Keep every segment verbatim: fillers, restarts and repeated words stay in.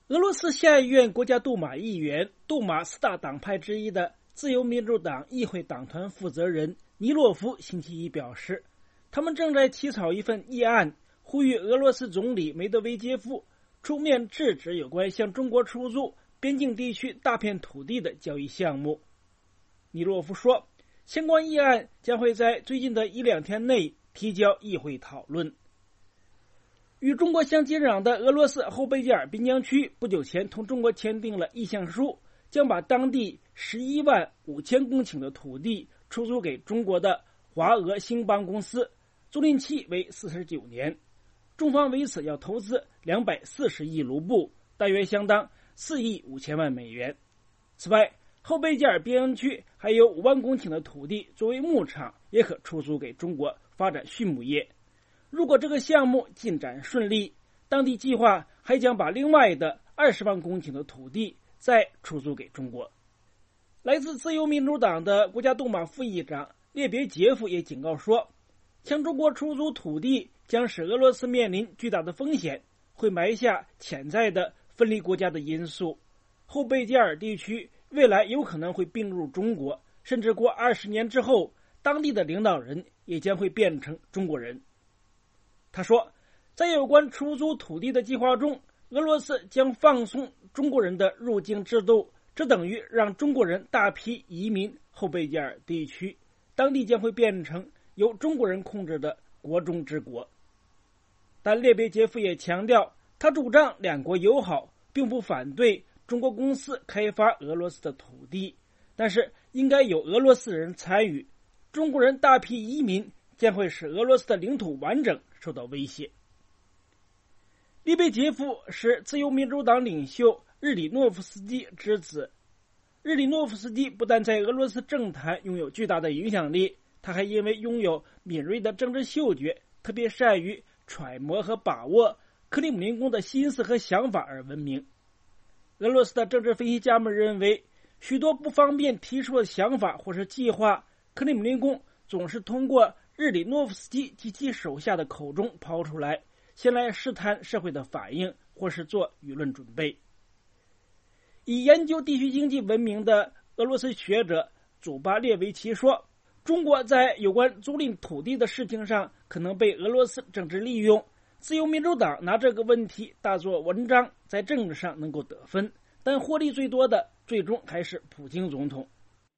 俄罗斯下议院国家杜马议员、杜马四大党派之一的自由民主党议会党团负责人尼洛夫星期一表示，他们正在起草一份议案，呼吁俄罗斯总理梅德韦杰夫出面制止有关向中国出租边境地区大片土地的交易项目。尼洛夫说，相关议案将会在最近的一两天内提交议会讨论。与中国相接壤的俄罗斯后贝加尔边疆区不久前同中国签订了意向书，将把当地十一万五千公顷的土地出租给中国的华俄兴邦公司，租赁期为四十九年。中方为此要投资两百四十亿卢布，大约相当四亿五千万美元。此外，后贝加尔边疆区还有五万公顷的土地作为牧场，也可出租给中国发展畜牧业。如果这个项目进展顺利，当地计划还将把另外的二十万公顷的土地再出租给中国。来自自由民主党的国家杜马副议长列别杰夫也警告说，向中国出租土地将使俄罗斯面临巨大的风险，会埋下潜在的分离国家的因素。后贝加尔地区未来有可能会并入中国，甚至过二十年之后，当地的领导人也将会变成中国人。他说，在有关出租土地的计划中，俄罗斯将放松中国人的入境制度，这等于让中国人大批移民后贝加尔地区，当地将会变成由中国人控制的国中之国。但列别杰夫也强调，他主张两国友好，并不反对中国公司开发俄罗斯的土地，但是应该有俄罗斯人参与。中国人大批移民将会使俄罗斯的领土完整受到威胁。列别杰夫是自由民主党领袖日里诺夫斯基之子。日里诺夫斯基不但在俄罗斯政坛拥有巨大的影响力，他还因为拥有敏锐的政治嗅觉，特别善于揣摩和把握克里姆林宫的心思和想法而闻名。俄罗斯的政治分析家们认为，许多不方便提出的想法或是计划，克里姆林宫总是通过日里诺夫斯基及其手下的口中抛出来，先来试探社会的反应，或是做舆论准备。以研究地区经济闻名的俄罗斯学者祖巴列维奇说，中国在有关租赁土地的事情上可能被俄罗斯政治利用，自由民主党拿这个问题大做文章，在政治上能够得分，但获利最多的最终还是普京总统。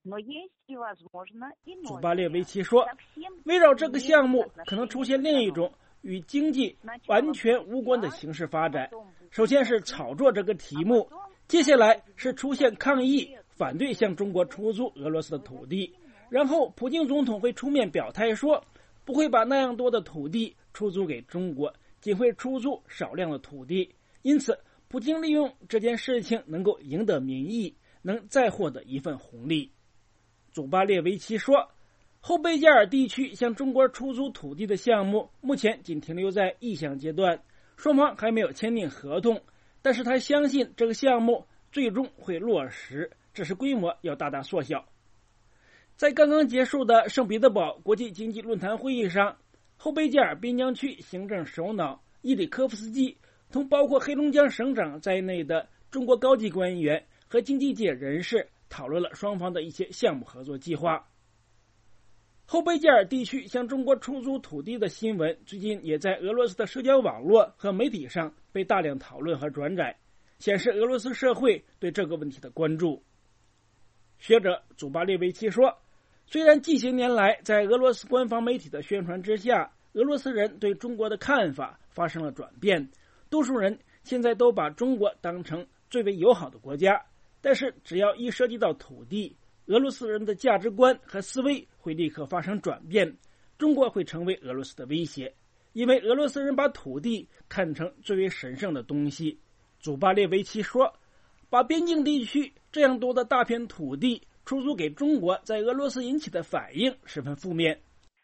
祖巴列维奇说，围绕这个项目可能出现另一种与经济完全无关的形式发展。首先是炒作这个题目，接下来是出现抗议，反对向中国出租俄罗斯的土地，然后普京总统会出面表态说，不会把那样多的土地出租给中国，仅会出租少量的土地。因此普京利用这件事情能够赢得民意，能再获得一份红利。祖巴列维奇说，后贝加尔地区向中国出租土地的项目目前仅停留在意向阶段，双方还没有签订合同，但是他相信这个项目最终会落实，只是规模要大大缩小。在刚刚结束的圣彼得堡国际经济论坛会议上，后贝加尔边疆区行政首脑伊里科夫斯基同包括黑龙江省长在内的中国高级官员和经济界人士讨论了双方的一些项目合作计划。后贝加尔地区向中国出租土地的新闻最近也在俄罗斯的社交网络和媒体上被大量讨论和转载，显示俄罗斯社会对这个问题的关注。学者祖巴列维奇说，虽然近些年来在俄罗斯官方媒体的宣传之下，俄罗斯人对中国的看法发生了转变，多数人现在都把中国当成最为友好的国家，但是只要一涉及到土地，俄罗斯人的价值观和思维会立刻发生转变，中国会成为俄罗斯的威胁，因为俄罗斯人把土地看成最为神圣的东西。祖巴列维奇说，把边境地区这样多的大片土地出租给中国，在俄罗斯引起的反应十分负面。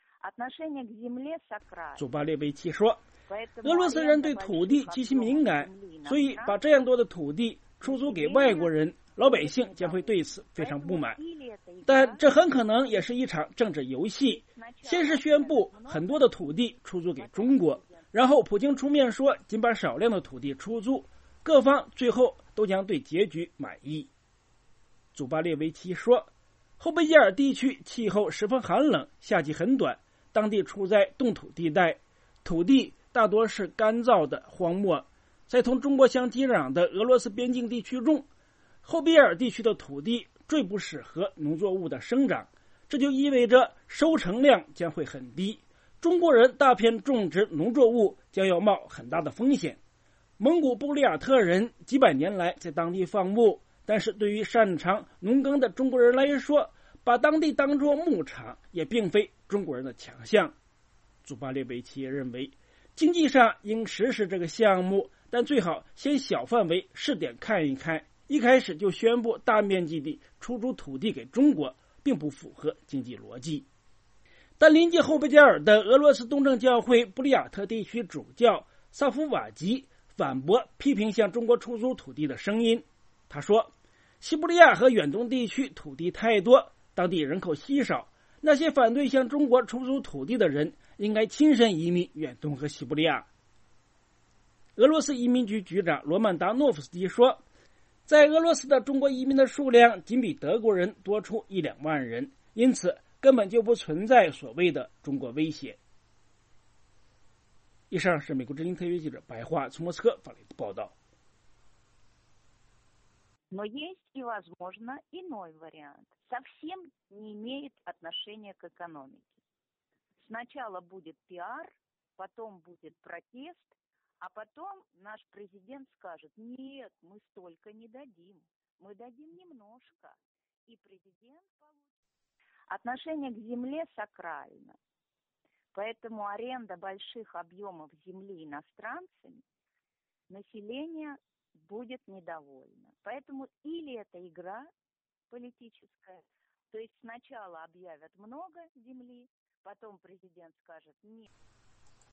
祖巴列维奇说，俄罗斯人对土地极其敏感，所以把这样多的土地出租给外国人，老百姓将会对此非常不满。但这很可能也是一场政治游戏，先是宣布很多的土地出租给中国，然后普京出面说仅把少量的土地出租， 各方最后都将对结局满意。祖巴列维奇说，后贝加尔地区气候十分寒冷，夏季很短，当地处在冻土地带，土地大多是干燥的荒漠。在同中国相接壤的俄罗斯边境地区中，后贝加尔地区的土地最不适合农作物的生长，这就意味着收成量将会很低，中国人大片种植农作物将要冒很大的风险。蒙古布里亚特人几百年来在当地放牧，但是对于擅长农耕的中国人来说，把当地当作牧场也并非中国人的强项。祖巴列维奇也认为，经济上应实施这个项目，但最好先小范围试点看一看，一开始就宣布大面积地出租土地给中国，并不符合经济逻辑。但临近后贝加尔的俄罗斯东正教会布里亚特地区主教萨夫瓦吉反驳批评向中国出租土地的声音。他说，西伯利亚和远东地区土地太多，当地人口稀少，那些反对向中国出租土地的人应该亲身移民远东和西伯利亚。俄罗斯移民局局长罗曼达诺夫斯基说，在俄罗斯的中国移民的数量仅比德国人多出一两万人，因此根本就不存在所谓的中国威胁。以上是美国之音特约记者白桦从莫斯科发来的报道。 Но есть и, возможно, иной вариант. Совсем не имеет отношения к экономике. Сначала будет пиар, потом будет протест, а потом наш президент скажет, нет, мы столько не дадим, мы дадим немножко. И президент получит. Отношение к земле сакрально. Поэтому аренда больших объемов земли иностранцами население будет недовольно. Поэтому или это игра политическая, то есть сначала объявят много земли, потом президент скажет нет.